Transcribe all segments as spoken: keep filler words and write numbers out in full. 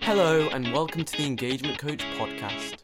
Hello and welcome to the Engagement Coach podcast.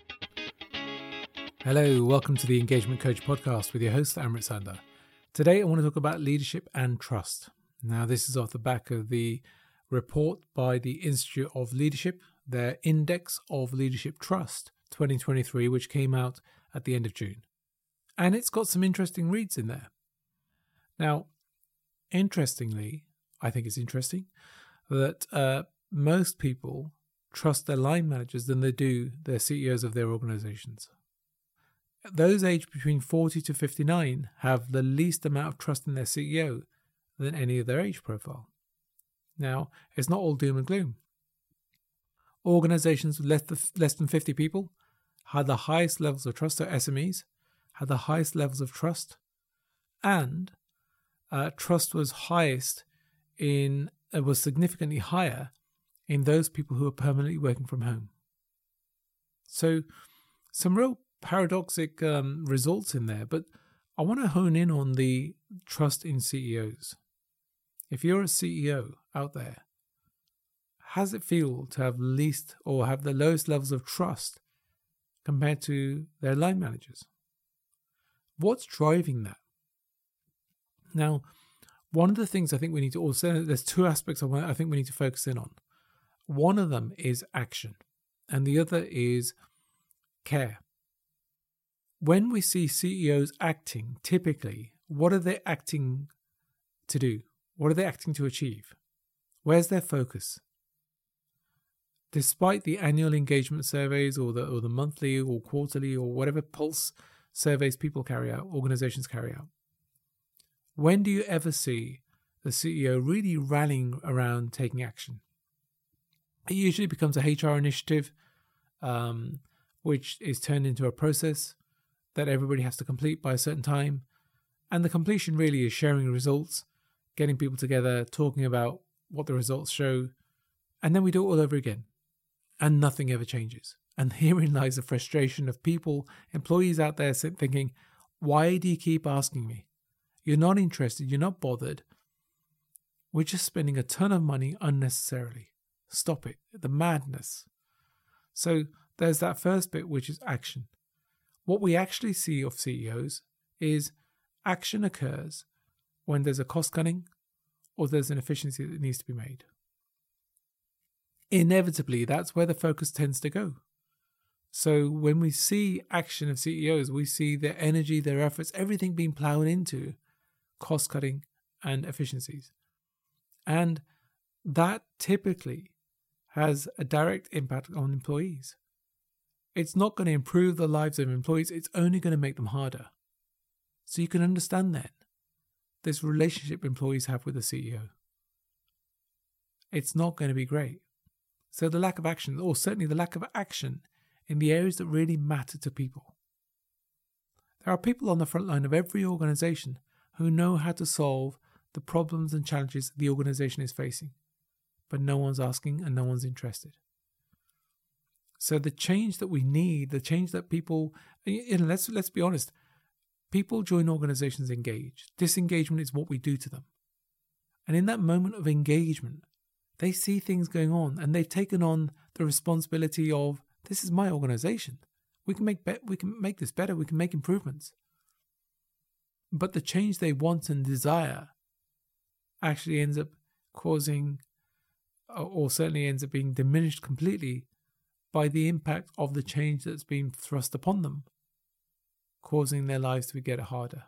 Hello, welcome to the Engagement Coach podcast with your host, Amrit Sander. Today I want to talk about leadership and trust. Now, this is off the back of the report by the Institute of Leadership, their Index of Leadership Trust twenty twenty-three, which came out at the end of June. And it's got some interesting reads in there. Now, interestingly, I think it's interesting that uh, most people trust their line managers than they do their C E Os of their organizations. Those aged between forty to fifty-nine have the least amount of trust in their C E O than any of their age profile. Now, it's not all doom and gloom. Organizations with less, less than fifty people had the highest levels of trust, so S M Es had the highest levels of trust, and uh, trust was highest in, uh, was significantly higher in those people who are permanently working from home. So, some real paradoxic um, results in there, but I want to hone in on the trust in C E Os. If you're a C E O out there, how does it feel to have least or have the lowest levels of trust compared to their line managers? What's driving that? Now, one of the things I think we need to also, there's two aspects I, want, I think we need to focus in on. One of them is action, and the other is care. When we see C E Os acting, typically, what are they acting to do? What are they acting to achieve? Where's their focus? Despite the annual engagement surveys or the or the monthly or quarterly or whatever pulse surveys people carry out, organizations carry out, when do you ever see the C E O really rallying around taking action? It usually becomes a H R initiative, um, which is turned into a process that everybody has to complete by a certain time. And the completion really is sharing results, getting people together, talking about what the results show, and then we do it all over again. And nothing ever changes. And herein lies the frustration of people, employees out there thinking, why do you keep asking me? You're not interested, you're not bothered. We're just spending a ton of money unnecessarily. Stop it, the madness. So there's that first bit, which is action. What we actually see of C E Os is action occurs when there's a cost cutting or there's an efficiency that needs to be made. Inevitably, that's where the focus tends to go. So when we see action of C E Os, we see their energy, their efforts, everything being plowed into cost cutting and efficiencies. And that typically has a direct impact on employees. It's not going to improve the lives of employees, it's only going to make them harder. So you can understand then this relationship employees have with the C E O. It's not going to be great. So the lack of action, or certainly the lack of action in the areas that really matter to people. There are people on the front line of every organization who know how to solve the problems and challenges the organization is facing, but no one's asking and no one's interested. So the change that we need, the change that people, you know, let's let's be honest, people join organizations engaged. Disengagement is what we do to them. And in that moment of engagement, they see things going on and they've taken on the responsibility of, this is my organization. We can make be- we can make this better. We can make improvements. But the change they want and desire actually ends up causing, or certainly ends up being diminished completely by the impact of the change that's been thrust upon them, causing their lives to get harder,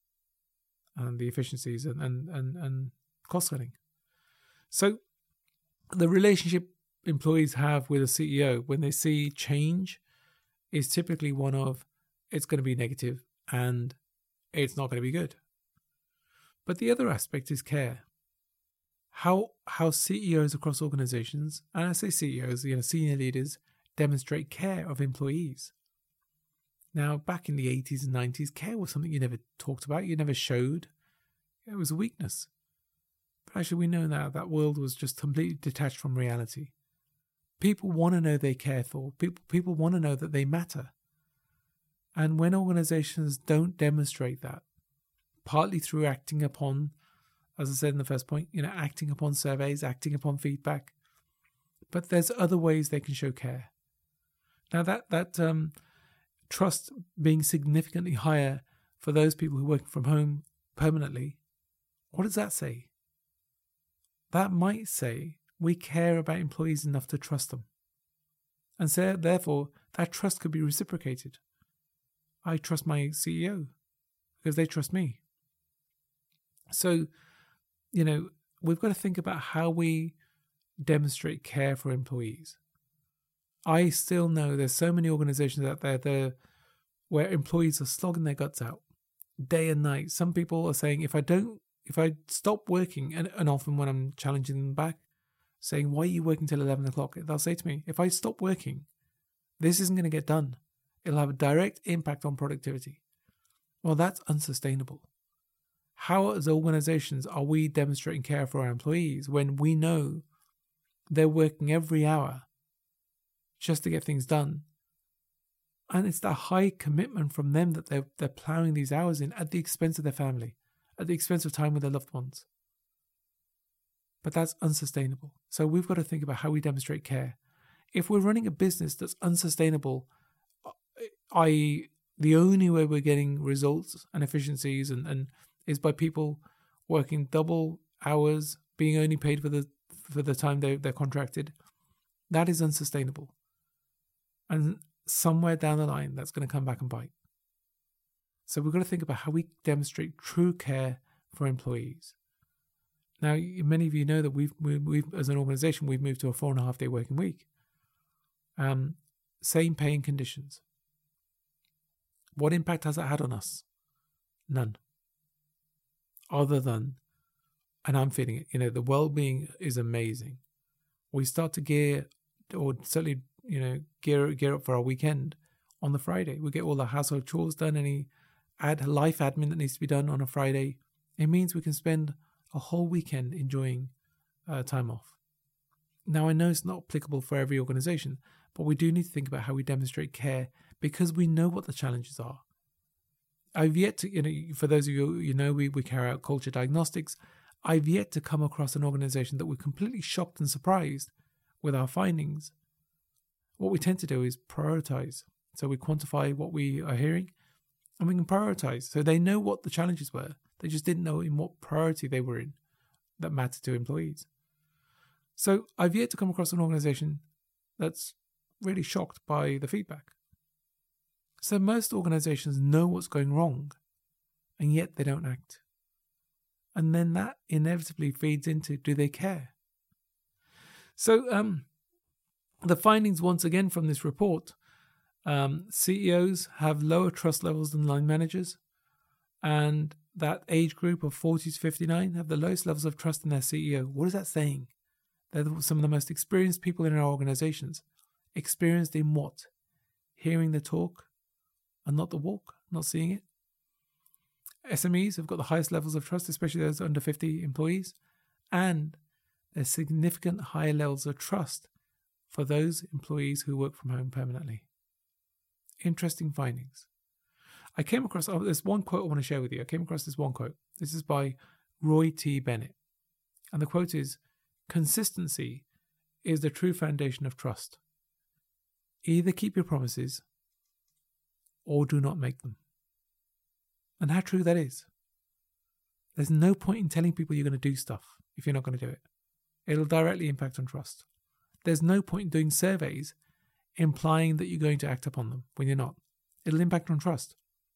and the efficiencies and, and, and, and cost cutting. So the relationship employees have with a C E O when they see change is typically one of, it's going to be negative and it's not going to be good. But the other aspect is care. How how C E Os across organizations, and I say C E Os, you know, senior leaders, demonstrate care of employees. Now, back in the eighties and nineties, care was something you never talked about, you never showed. It was a weakness. But actually, we know now that world was just completely detached from reality. People want to know they care for. People, people want to know that they matter. And when organizations don't demonstrate that, partly through acting upon, as I said in the first point, you know, acting upon surveys, acting upon feedback, but there's other ways they can show care. Now that that um, trust being significantly higher for those people who are working from home permanently, what does that say? That might say we care about employees enough to trust them. And so therefore, that trust could be reciprocated. I trust my C E O because they trust me. So, you know, we've got to think about how we demonstrate care for employees. I still know there's so many organizations out there that, where employees are slogging their guts out day and night. Some people are saying, if I don't, if I stop working, and, and often when I'm challenging them back, saying, why are you working till eleven o'clock? They'll say to me, if I stop working, this isn't going to get done. It'll have a direct impact on productivity. Well, that's unsustainable. How, as organizations, are we demonstrating care for our employees when we know they're working every hour just to get things done? And it's that high commitment from them that they're, they're plowing these hours in at the expense of their family, at the expense of time with their loved ones. But that's unsustainable. So we've got to think about how we demonstrate care. If we're running a business that's unsustainable, that is the only way we're getting results and efficiencies and, and is by people working double hours, being only paid for the for the time they, they're contracted, that is unsustainable. And somewhere down the line, that's going to come back and bite. So we've got to think about how we demonstrate true care for employees. Now, many of you know that we've, we've as an organization, we've moved to a four and a half day working week. Um, same pay and conditions. What impact has that had on us? None. Other than, and I'm feeling it, you know, the well-being is amazing. We start to gear, or certainly, you know, gear gear up for our weekend on the Friday. We get all the household chores done, any ad, life admin that needs to be done on a Friday. It means we can spend a whole weekend enjoying uh, time off. Now, I know it's not applicable for every organization, but we do need to think about how we demonstrate care because we know what the challenges are. I've yet to, you know, for those of you, you know, we, we carry out culture diagnostics. I've yet to come across an organization that we're completely shocked and surprised with our findings. What we tend to do is prioritize. So we quantify what we are hearing and we can prioritize. So they know what the challenges were. They just didn't know in what priority they were in that mattered to employees. So I've yet to come across an organization that's really shocked by the feedback. So most organizations know what's going wrong, and yet they don't act. And then that inevitably feeds into, do they care? So um, the findings once again from this report, um, C E Os have lower trust levels than line managers, and that age group of forty to fifty-nine have the lowest levels of trust in their C E O. What is that saying? They're some of the most experienced people in our organizations. Experienced in what? Hearing the talk and not the walk, not seeing it. S M Es have got the highest levels of trust, especially those under fifty employees, and there's significant higher levels of trust for those employees who work from home permanently. Interesting findings. I came across, oh, there's one quote I want to share with you. I came across this one quote. This is by Roy T. Bennett. And the quote is, "Consistency is the true foundation of trust. Either keep your promises or do not make them." And how true that is. There's no point in telling people you're going to do stuff if you're not going to do it. It'll directly impact on trust. There's no point in doing surveys implying that you're going to act upon them when you're not. It'll impact on trust.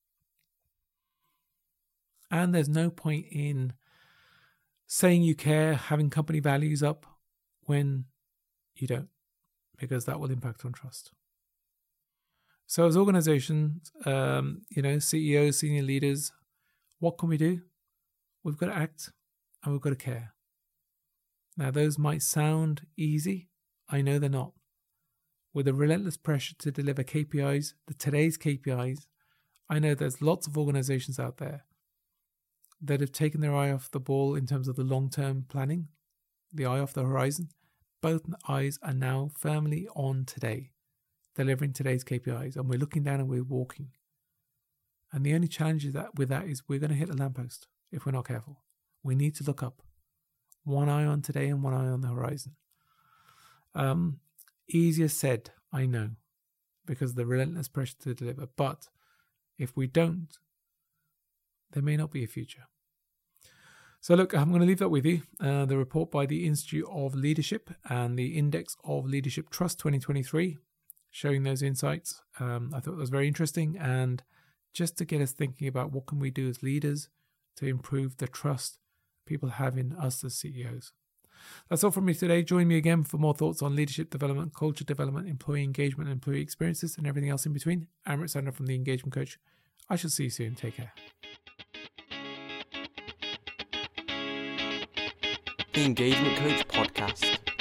And there's no point in saying you care, having company values up when you don't, because that will impact on trust. So as organizations, um, you know, C E Os, senior leaders, what can we do? We've got to act and we've got to care. Now, those might sound easy. I know they're not. With the relentless pressure to deliver K P Is, the today's K P Is, I know there's lots of organizations out there that have taken their eye off the ball in terms of the long-term planning, the eye off the horizon. Both eyes are now firmly on today, delivering today's K P Is, and we're looking down and we're walking. And the only challenge is that with that is we're going to hit a lamppost if we're not careful. We need to look up. One eye on today and one eye on the horizon. Um, easier said, I know, because of the relentless pressure to deliver. But if we don't, there may not be a future. So look, I'm going to leave that with you. Uh, the report by the Institute of Leadership and the Index of Leadership Trust twenty twenty-three, showing those insights. Um, I thought that was very interesting, and just to get us thinking about what can we do as leaders to improve the trust people have in us as C E Os. That's all from me today. Join me again for more thoughts on leadership development, culture development, employee engagement, and employee experiences, and everything else in between. Amrit Sandra from The Engagement Coach. I shall see you soon. Take care. The Engagement Coach Podcast.